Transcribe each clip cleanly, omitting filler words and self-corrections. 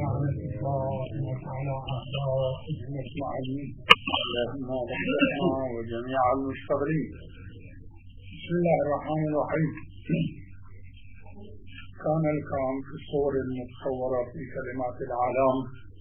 لعنة الله على أعدائهم أجمعين. اللهم اغفر وجميع المشتغلين. بسم الله الرحمن الرحيم. كان الكلام في الصور المتصورة في كلمات العالم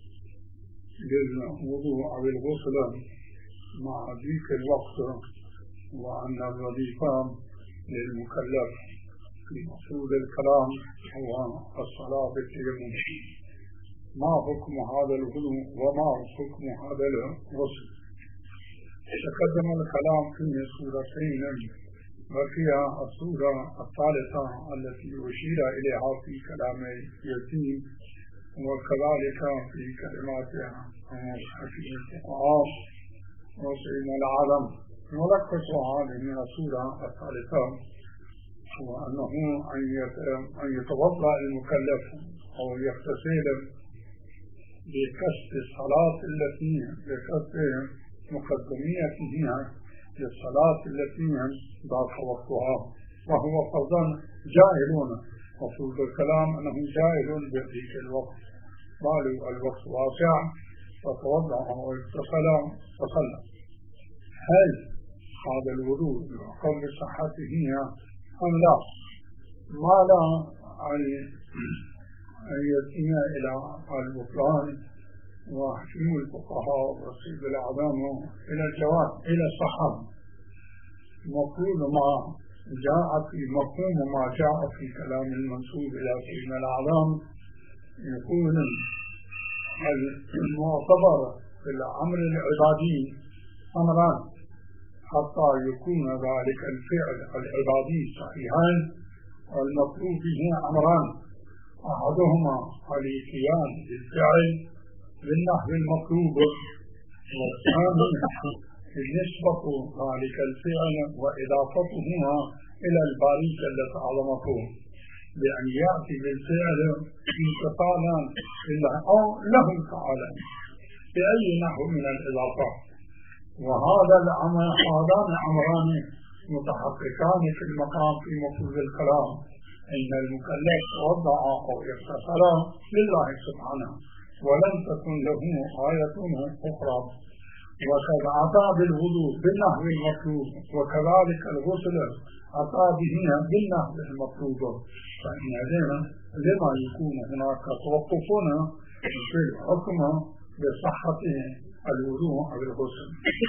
للوضوء أو الغسل مع ذيك الوقت، وأن الوظيفة للمكلف في مقصود الكلام هو الصلاة بالتيمم. ما حكم هذا الوضوء وما حكم هذا الغسل؟ تقدم الكلام في سورتين، وفيها السورة الثالثة التي أشير إليها في كلام يتيم، وكذلك في كلماتها حكيم الفقهاء وسئل العالم. ملخص هذه السورة الثالثة هو أنه أن يتوضأ المكلف أو يغتسل بكسب الصلاة التي بكسب مقدميتها للصلاة التي ضاق وقتها، وهو فرضا جاهلون. مفروض الكلام أنه جاهل بذلك الوقت، قالوا الوقت واسع فتوضأ واغتسل فصلى. هل هذا الوضوء يحكم بصحته أم لا؟ ما لا أن يتم إلى البطلان وحكيم الفقهاء وسيد الأعلام إلى الجواب إلى الصحة. مفروض ما جاء في مفهوم ما جاء في كلام المنسوب إلى سيدنا الأعلام يكون المعتبر في الأمر العبادي أمران حتى يكون ذلك الفعل العبادي صحيحا، والمطلوب به أمران: أحدهما الاتيان بالفعل بالنحو المطلوب، والثاني نسبة ذلك الفعل وإضافتهما إلى الباري جل عظمته بأن يأتي بالفعل امتثالا أو له تعالى بأي نحو من الإضافة. وهذا الأمر هذان أمران متحققان في المقام في مفروض الكلام، إن المكلف وضع أو اغتسل لله سبحانه ولم تكن له آية أخرى، وقد أتى بالوضوء بالنحو المطلوب، وكذلك الغسل أتى به بالنحو المطلوب. فإن هذا لما يكون هناك توقفنا في الحكم بصحة الوضوء أو الغسل.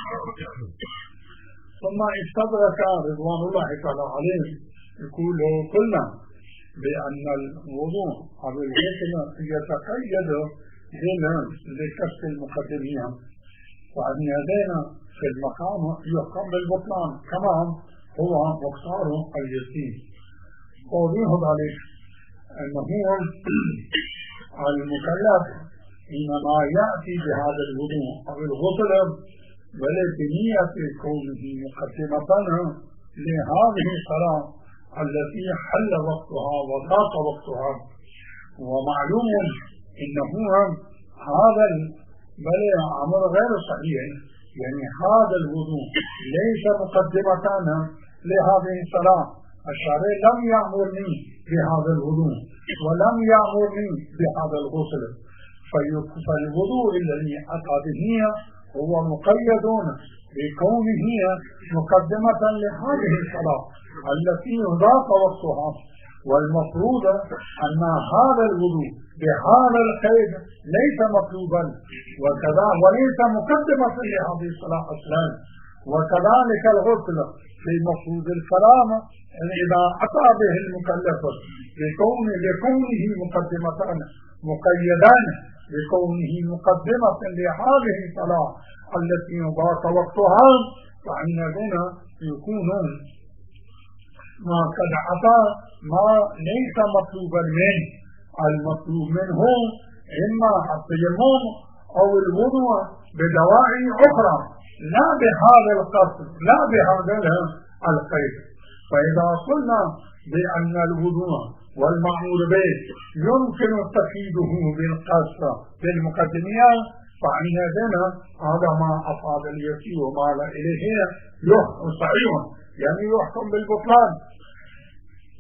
ثم استدرك رضوان الله تعالى عليه يقول قلنا بأن الوضوء أو الغسل يتقيد بكسب المقدمية، وأن يدينا في المقام يحكم بالبطلان كما هو مختار اليتيم. ووضوح ذلك أنه المكلف حينما يأتي بهذا الوضوء أو الغسل بل بنية كونه مقدمة لهذه الصلاة التي حل وقتها وضاق وقتها. ومعلوم إنه هذا بل أمر غير صحيح، يعني هذا الوضوء ليس مقدمة لهذه الصلاة. الشارع لم يأمرني بهذا الوضوء ولم يأمرني بهذا الغسل، فالوضوء الذي أتى به هو مقيد بكونه مقدمة لهذه الصلاة التي ضاق وقتها. والمفروض أن هذا الوضوء بهذا القيد ليس مطلوبا وكذا وليس مقدمة لهذه الصلاة أصلا. وكذلك الغسل في مفروض الكلام إذا أتى به المكلف لكونه مقدمة مقيدان بكونه مقدمة لهذه الصلاة التي ضاق وقتها، فإن هنا يكون ما قد أتى ما ليس مطلوبا منه. المطلوب منه إما التيمم أو الوضوء بدواعي أخرى لا بهذا القصد لا بهذا القيد. فإذا قلنا بأن الوضوء والمأمور به يمكن تقييده بالقصد بالمقدمية، فإن هذا ما أفاد اليسير وما لا إليه يحكم صحيح، يعني يحكم بالبطلان.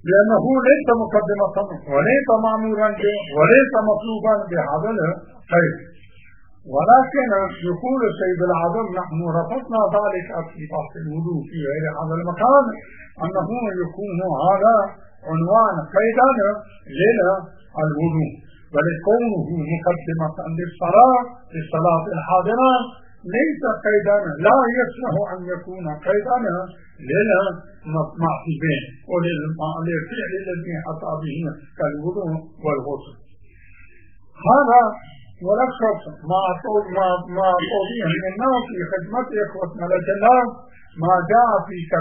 لأنه ليس مقدمة وليس معمورا به وليس مطلوبا بهذا الخير. ولكن يقول السيد العظم نحن رفضنا ذلك في بحث الوضوء في غير هذا المكان، أنه يكون هذا عنوان قيدا للوضوء، بل كونه مقدمة للصلاة الحاضرة ليس قيدا، لا يصلح أن يكون قيدا للمعصيين وللفعل الذي أتى به كالوضوء والغسل. هذا ملخص ما أقوله منه في خدمة إخوتنا الجلال، ما جاء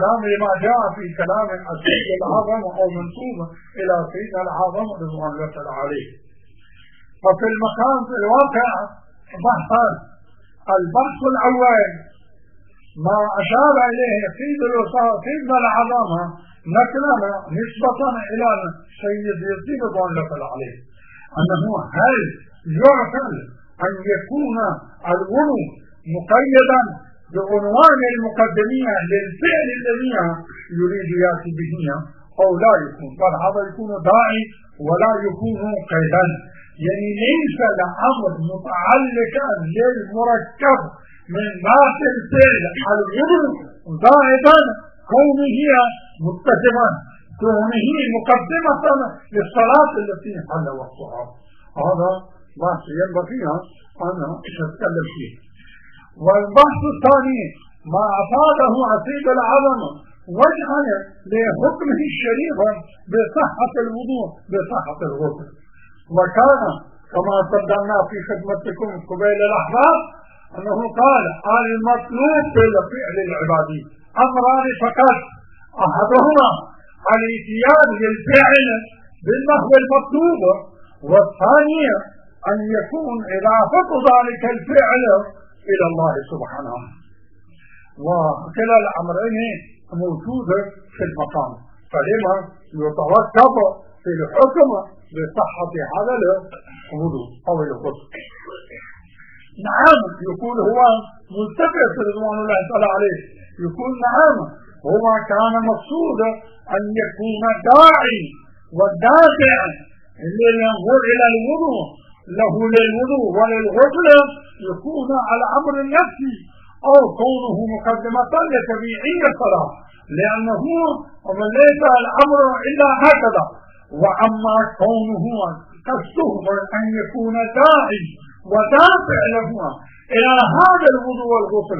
في كلام السيد العظم أو منسوب إلى سيدنا العظم رضوان الله عليه. ففي المكان في الواقع بحثان. البحث الأول ما أشار إليه سيدنا العظم نقلا نسبة إلى سيد يزيد رضوان الله عليه، أنه هل يعقل أن يكون الوضوء مقيدا بعنوان المقدمين للفعل الذي يريد يأتي به أو لا يكون، بل هذا يكون داعي ولا يكون قيدا. يعني ليس الأمر متعلقا للمركب من ذات الفعل الوضوء زائدا كونه متجبا، كونه مقدمة للصلاة التي حل وقتها. هذا بحث ينبغي أن نتكلم فيه. والبحث الثاني ما أفاده السيد العظم وجها لحكمه الشريف بصحة الوضوء بصحة الغسل. وكان كما قدمنا في خدمتكم قبيل الأحباب أنه قال المطلوب بالفعل العبادي أمران فقط، أحدهما الاتيان بالفعل بالنحو المطلوب، والثاني أن يكون إضافة ذلك الفعل إلى الله سبحانه. وكلا الأمرين موجودة في المقام، فلما يتوقف في الحكم بصحة هذا الوضوء أو الغسل. نعم يقول هو ملتفت رضوان الله تعالى عليه، يقول نعم هو كان مقصود أن يكون داعي والدافع إلى الوضوء له للوضوء وللغسل يكون على أمر النفسي أو كونه مقدمة لتبيعية الصلاة، لأنه ليس الأمر إلا هكذا. وأما كونه قصده أن يكون داعي ودافع له إلى هذا الوضوء والغسل،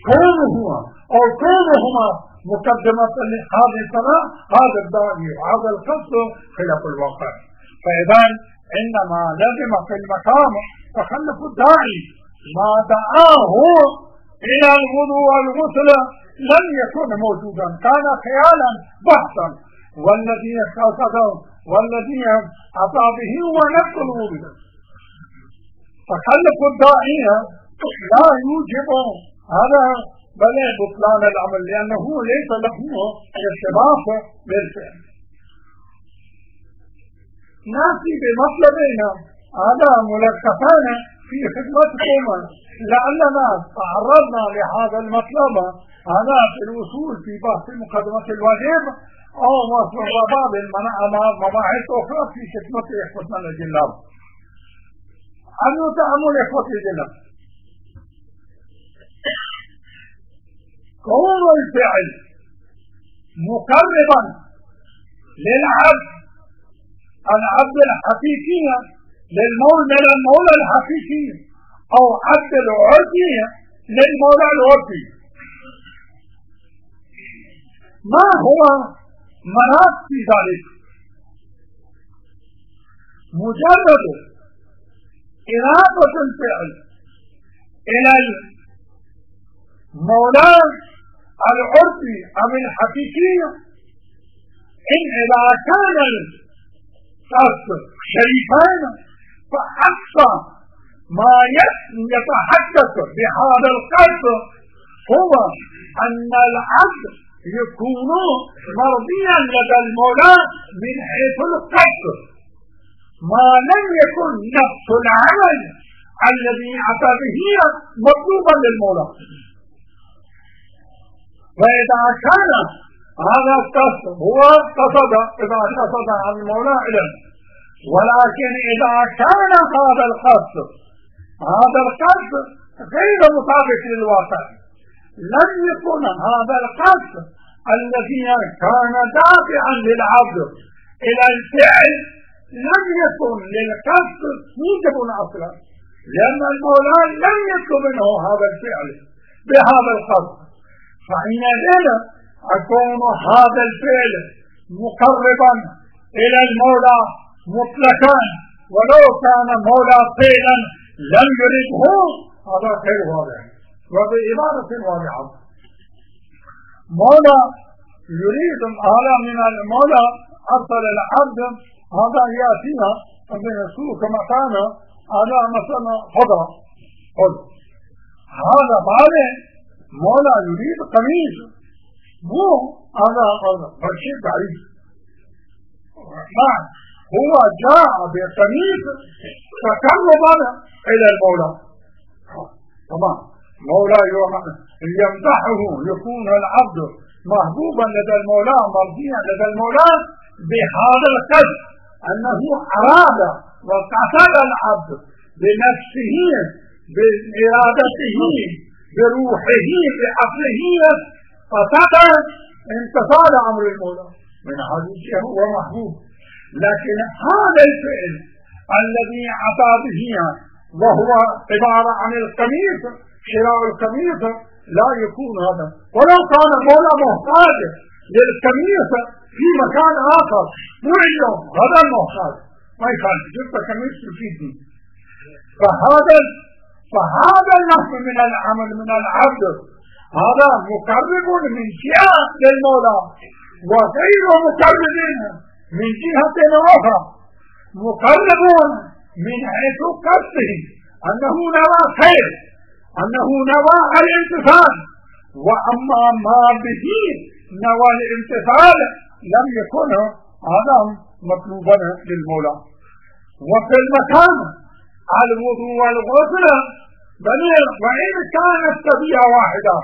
كونهما مقدمة لهذه الصلاة، هذا الداعي وهذا القصد خلاف الواقع. فإذا إنما لازم في المقام تخلف الداعي، ما دعاه إلى الوضوء والغسل لم يكن موجودا، كان خيالا بحثا، والذي قصده والذي أتى به هو نفس الوضوء. تخلف الداعي لا يوجب هذا بل بطلان العمل، لأنه ليس له ارتباط بالفعل. نأتي بمطلبنا هذا ملخصان في خدمتكم، لعلنا تعرضنا لهذا المطلب هذا في الوصول في بحث مقدمة الواجب أو بعض المباحث أخرى في خدمة إخوتنا الأجلاء. أن تأمل إخوتي الأجلاء، كون الفعل مقربا العبد الحقيقي للمولى الحقيقي أو عبد العرفي للمولى العرفي، ما هو مراد في ذلك؟ مجرد إرادة الفعل إلى المولى العرفي أو الحقيقي، إذا كان القصد شريفين فأقصى ما يتحدث بهذا القصد هو أن العبد يكون مرضيا لدى المولى من حيث القصد، ما لم يكن نفس العمل الذي أتى به مطلوبا للمولى. وإذا كان هذا القصد هو قصد إذا قصد عن المولى علم. ولكن إذا كان هذا القصد غير مطابق للواقع، لم يكن هذا القصد الذي كان دافعا للعبد إلى الفعل لم يكن للقصد موجب أصلا، لأن المولى لم يطلب منه هذا الفعل بهذا القصد، فحينئذ يكون هذا الفعل مقربا إلى المولى مطلقا، ولو كان مولى فعلا لم يرده. هذا غير واضح وبعبارة واضحة. مولى يريد هذا من المولى أرسل العبد، هذا يأتينا من السوق كما كان هذا مثلا خضر هذا بعد مولى يريد قميص، مو هذا شيء بعيد. هو جاء بقميص تقربا إلى المولى. طبعا مولى يمدحه، يكون العبد محبوبا لدى المولى مرضيا لدى المولى بهذا القصد أنه أراد وقصد العبد بنفسه بإرادته بروحه بعقله، قصد امتثال أمر المولى، من هذا الشيء هو محبوب. لكن هذا الفعل الذي أتى به وهو عبارة عن القميص، شراء القميص، لا يكون هذا. ولو كان المولى محتاج للقميص في مكان آخر، مو اليوم هذا محتاج، ما يخالف جبت قميص تفيدني. فهذا النحو من العمل من العبد هذا مقرب من جهة للمولى، وغير مقرب من جهة أخرى، مقرب من حيث قصده أنه نوى خير، أنه نوى الامتثال، وأما ما به نوى الامتثال لم يكن هذا مطلوبا للمولى. وفي المكان الوضوء والغسل بنير، وإن كانت سبيعة واحدة،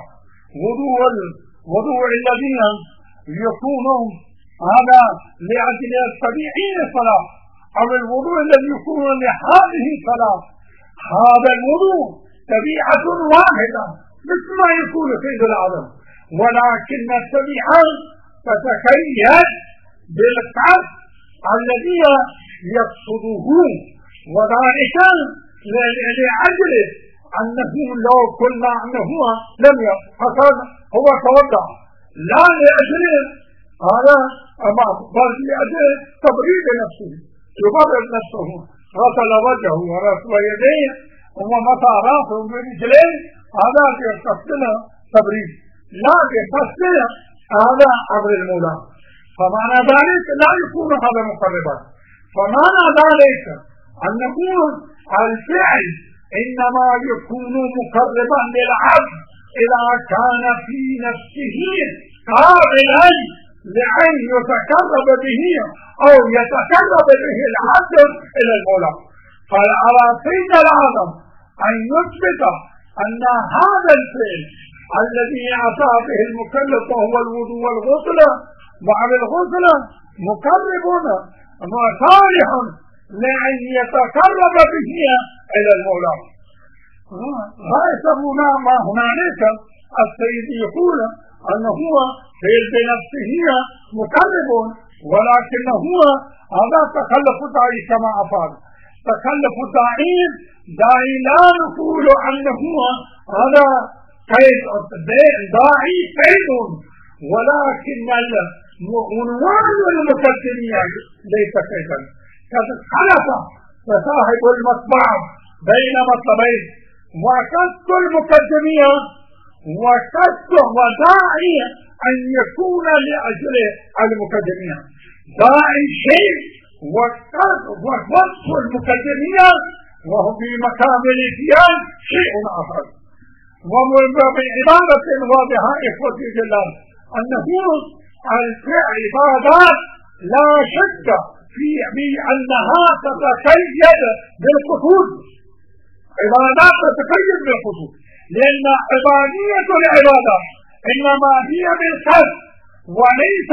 وضوء الذين يكونون هذا لأجل السبيعين الصلاة، أو الوضوء الذي يكون لهذه الصلاة، هذا الوضوء طبيعة واحدة مثل ما يكون سيد العالم، ولكن السبيعة تتخيل بالقصد الذي يقصده، وذلك لأجل أنه لو قلنا أنه لم يفعل هو توضأ، لا لأجل هذا بل لأجل تبريد نفسه، يبرد نفسه، غسل وجهه ورسل يديه ومسح راسه برجليه، هذا يقصدنا تبريد، لا يقصدنا هذا أمر المولى. فمعنى ذلك لا يكون هذا مقربا. فمعنى ذلك أنه الفعل إنما يكون مقربا للعبد إذا كان في نفسه قابلا لأن يتقرب به أو يتقرب به العبد إلى المولى. قال على سيد العالم أن يثبت أن هذا الفعل الذي أتى به المكلف وهو الوضوء والغسل مع الغسل مقرب وصالح لأن يتقرب به إلى المولى. غايتنا ما هنالك السيد يقول أنه هو فعل بنفسه مقرب، ولكن هو هذا تخلف الداعي كما أفعل. تخلف داعي لا نقول أنه هذا قيد داعي قيد، ولكن عنوان المقدمية ليس قيدا. قد خلف فصاحب المطبع بين مطلبين، وقصد المقدمية وقصد وداعي أن يكون لأجل المقدمية. داعي شيء ووصف المقدمية وهو في مقام الاتيان شيء آخر. وبعبارة واضحة إخوتي جلال أنه العبادات لا شك في أنها تتقيد بالقصود، عبادات تتقيد بالقصود، لأن عبادية العبادة إنما هي بالقصد، وليس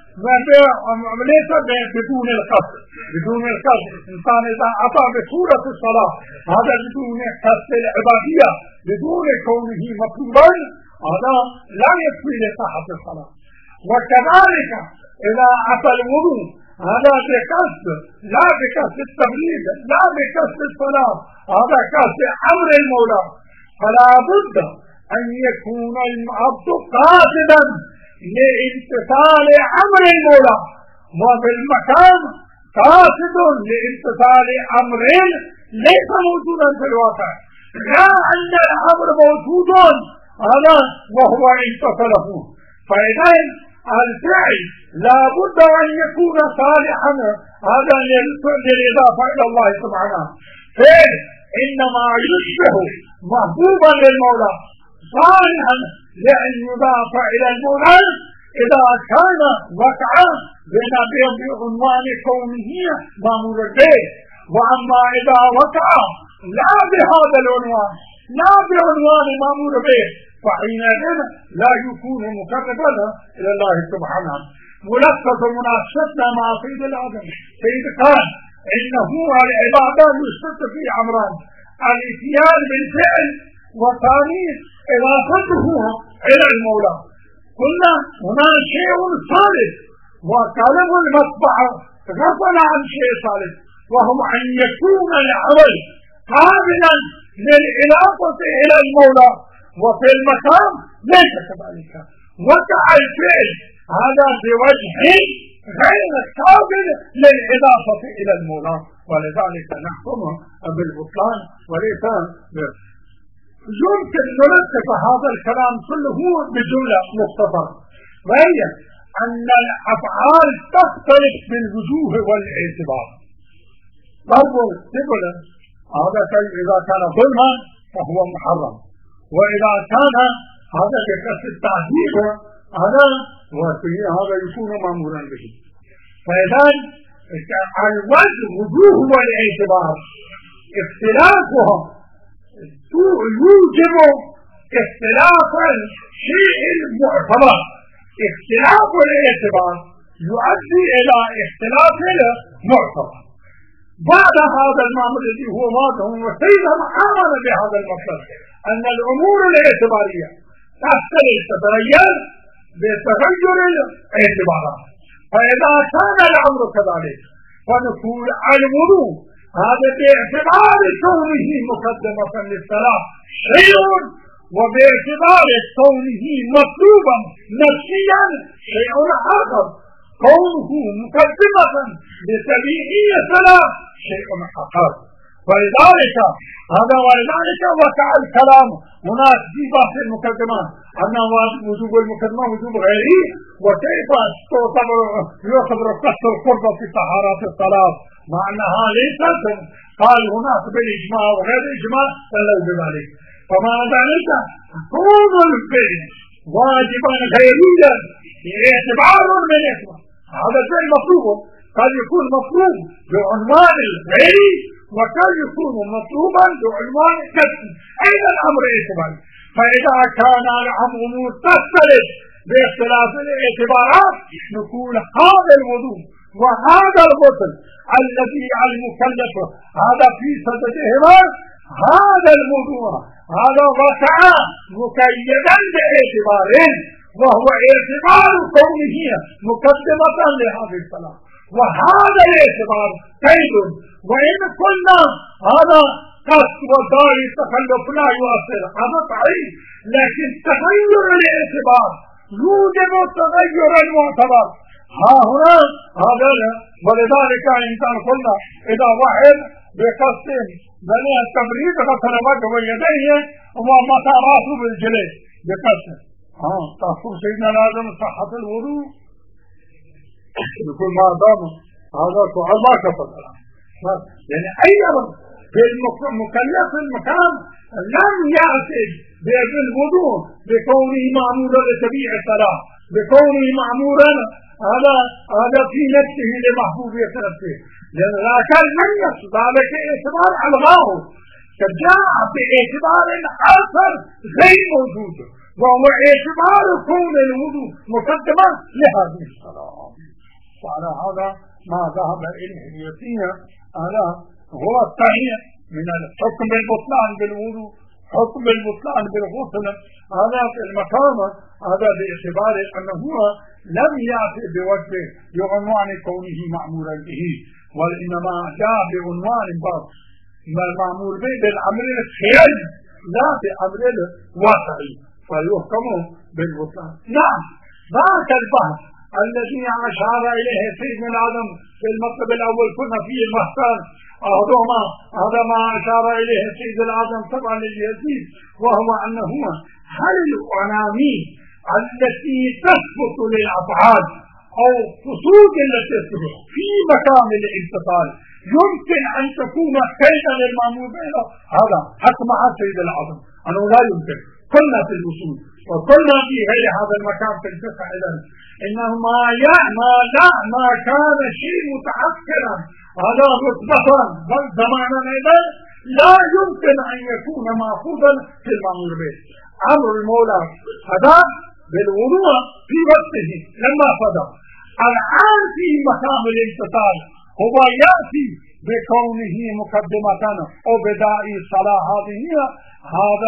بدون القصد. بدون القصد الإنسان إذا أتى بصورة الصلاة هذا بدون قصد العبادية، بدون كونه مطلوبا، هذا لا يكفي لصحة الصلاة. وكذلك إذا أتى الوضوء هذا بقصد، لا بقصد التبليغ، لا بقصد الصلاة، هذا قصد أمر المولى، فلا بد أن يكون العبد قاصدا لامتثال أمر المولى، وبالمكان قاصد لامتثال أمر ليس موجودا في الواقع، لا أن الأمر موجود هذا وهو امتثله. فإذا الفعل لا بد أن يكون صالحا هذا للإضافة إلى الله سبحانه، فعل إنما يشبه محبوبا للمولى صالحا لأن يضاف إلى المولى إذا كان وقعا بعنوان كونه مأمورا به. وأما إذا وقع لا بهذا العنوان، لا بعنوان مأمور به، فحينئذ لا يكون مقربا إلى الله سبحانه. ملخص مناقشتنا مع سيد الآدم، سيد قال إنه العبادة يشترط في أمران: الاتيان بالفعل، وثاني إضافته إلى المولى. قلنا هنا شيء ثالث، وكلم المطبعة غفل عن شيء ثالث، وهو أن يكون العمل قابلا للإضافة إلى المولى، وفي المكان ليس كذلك. وقع الفعل هذا بوجه غير قابل للإضافة إلى المولى، ولذلك نحكم بالبطلان وليس يمكن نرتب هذا الكلام كله بجملة مختصرة، وهي أن الأفعال تختلف بالوجوه والاعتبار. ضرب السبل هذا شيء إذا كان ظلما فهو محرم، وإذا كان هذا بقصد التعذيب هذا يكون مأمورا به. فإذا الوجه والاعتبار اختلافهم يوجب اختلاف الشيء المعتبر. اختلاف الاعتبار يؤدي إلى اختلاف المعتبر. بعد هذا المأمر الذي هو واضح وسيدنا آمن بهذا المطلب أن الأمور الاعتبارية تتغير بتغير الاعتبارات. فإذا كان الأمر كذلك فنقول الوضوء هذا باعتبار كونه مقدمة للصلاة شيء، وباعتبار كونه مطلوبا نفسيا شيء آخر. كونه مقدمة لتبيعية الصلاة شيء آخر. ولذلك وقع الكلام هناك في بعض المقدمات أن وجوب المقدمة وجوب غيره، وكيف يعتبر قصد القربة في طهارات الصلاة مع أنها ليست. قال هناك بالإجماع وغير الإجماع فلو بذلك. فما ذلك كون الفعل واجبا غيريا اعتبار من اعتبار، هذا الفعل مطلوب، قد يكون مطلوب بعنوان الغيري وقد يكون مطلوبا بعنوان الكسب، أين الأمر اعتباري. فإذا كان الأمر متصل باختلاف الاعتبارات نقول هذا الوضوء وهذا الغسل الذي المكلف هذا في صددهما هذا الوضوء هذا وقع مقيدا باعتبار، وهو اعتبار كونه مقدمة لهذه الصلاة، وهذا الاعتبار قيد. وإن قلنا هذا قصد ودار التخلف لا يؤثر هذا صحيح، لكن تغير الاعتبار يوجب تغير المعتبر. ها هنا هذا. ولذلك إنسان قلنا إذا واحد بقصد بني التبريد غسل وجهه ويديه ومسح راسه بالجليد بقصد تحصل سيدنا لازم صحة الوضوء. يقول ما دام هذا سؤال ما كفر، يعني أيضا في المكلف المكان لم يأتي بالوضوء بكونه معمولا لتبيع الصلاة، بكونه معمولا هذا في نفسه لمحبوبية نفسه، لكن من يقصد ذلك اعتبار ألغاه، فجاء باعتبار آخر غير موجود، وهو اعتبار كون الوضوء مقدمة لهذه الصلاة. وعلى هذا ما ذهب إليه اليسير هذا هو الصحيح من الحكم بالبطلان بالوضوء، حكم البطلان بالغسل. هذا في المقام هذا باعتبار أنه لم يأتي بوجه بعنوان كونه معمولا به، وإنما جاء بعنوان المعمول به بالأمر الخيري لا بأمر الواقعي، فيحكم بالبطلان. نعم، ذاك البحث الذي أشار إليه سيدنا العظم في المطلب الأول كنا فيه المحتار أحدهما هذا ما أشار إليه سيد العظم طبعا لليزيد، وهو أنه هل العناوين التي تثبت للأفعال أو فصول التي تثبت في مكان الانتقال يمكن أن تكون كيدا للمأمور به؟ هذا حق مع سيد العظم أنه لا يمكن. كنا في الوصول وكنا في غير هذا المكان في الفقه إنه ما كان شيء متعكرا هذا رتبة بل زمانا أيضا لا يمكن أن يكون مأخوذا في المأمور به. أمر المولى هذا بالوضوء في وقته لما صدر، الآن في مقام الامتثال هو يأتي بكونه مقدمة أو بداء صلاة هذه هذا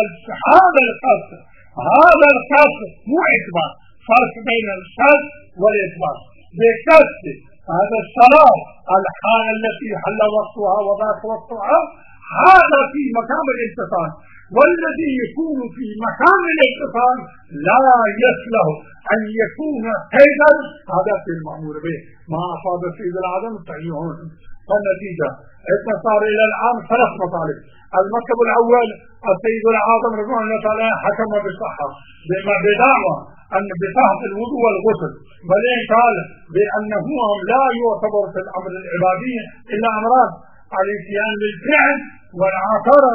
القصد مو إثبات، فرق بين القصد والإثبات. بقصد هذا الصلاة الحالة التي حل وقتها وذاك وقتها هذا في مقام الامتثال، والذي يكون في مقام الامتثال لا يصلح أن يكون قيدا هذا في المأمور به. ما أفاد سيد العظم صحيحون. فالنتيجة صار إلى الآن ثلاث مطالب. المطلب الأول السيد العظم رضوان الله تعالى حكم بالصحة بدعوى أن بصحة الوضوء والغسل، بل قال بأنه لا يعتبر في الأمر العبادي إلا أمران: الاتيان بالفعل والعثرا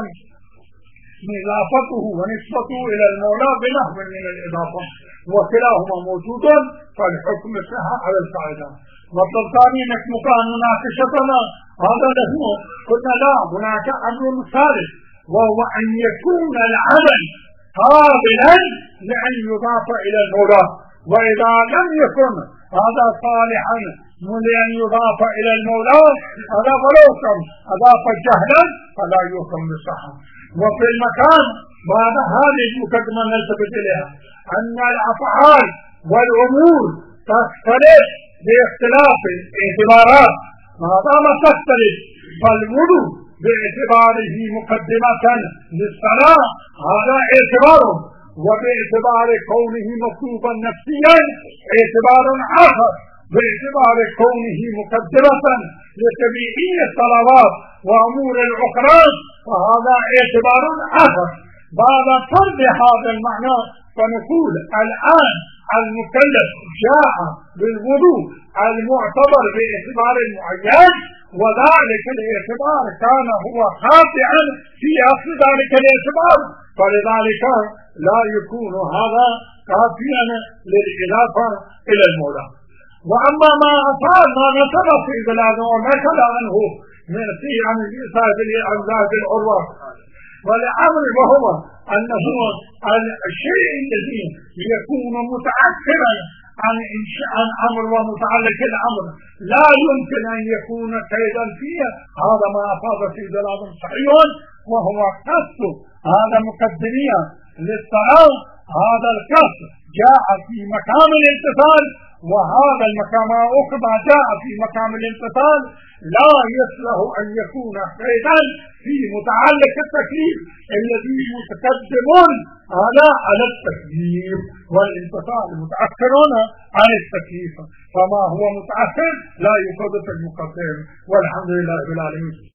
إضافته ونسبته إلى المولى بنحو من الإضافة، وكلاهما موجود فالحكم الصحة على القاعدة. مطلب ثاني نحن مناقشتنا هذا له قلنا لا، هناك أمر ثالث وهو أن يكون العمل قابلا لأن يضاف إلى المولى، وإذا لم يكن هذا صالحا لأن يضاف إلى المولى هذا ولو كان أضاف جهلا فلا يحكم بالصحة. وفي المكان بعد هذه المقدمة نلتفت إليها أن الأفعال والأمور تختلف باختلاف الاعتبارات. ما دام تختلف فالوضوء باعتباره مقدمة للصلاة هذا اعتبار، وباعتبار كونه مطلوبا نفسيا اعتبار آخر، باعتبار كونه مقدمة لتبعية الصلوات وأمور الأخرى فهذا اعتبار آخر. بعد فرض هذا المعنى فنقول الآن المكلف جاء بالوضوء المعتبر باعتبار معين، وذلك الاعتبار كان هو خاطئا في أصل ذلك الاعتبار، فلذلك لا يكون هذا كافيا للإضافة إلى المولى. وأما ما أصاب ما نصب في بلاده ونكل عنه من عن الإساءة لأنزاج العروة والأمر، وهو أنه الشيء الذي يكون متأثرا عن أمر ومتعلق الأمر لا يمكن أن يكون قيدا فيه. هذا ما أفاد في بلاده صحيح، وهو قصد هذا مقدمية للصلاة. هذا القصد جاء في مقام الامتثال، وهذا المقام أخرى جاء في مقام الامتثال لا يصلح أن يكون قيدا في متعلق التكليف الذي متقدم على التكليف، والامتثال متأخرون عن التكليف، فما هو متأخر لا يفضل في المقدم. والحمد لله رب العالمين.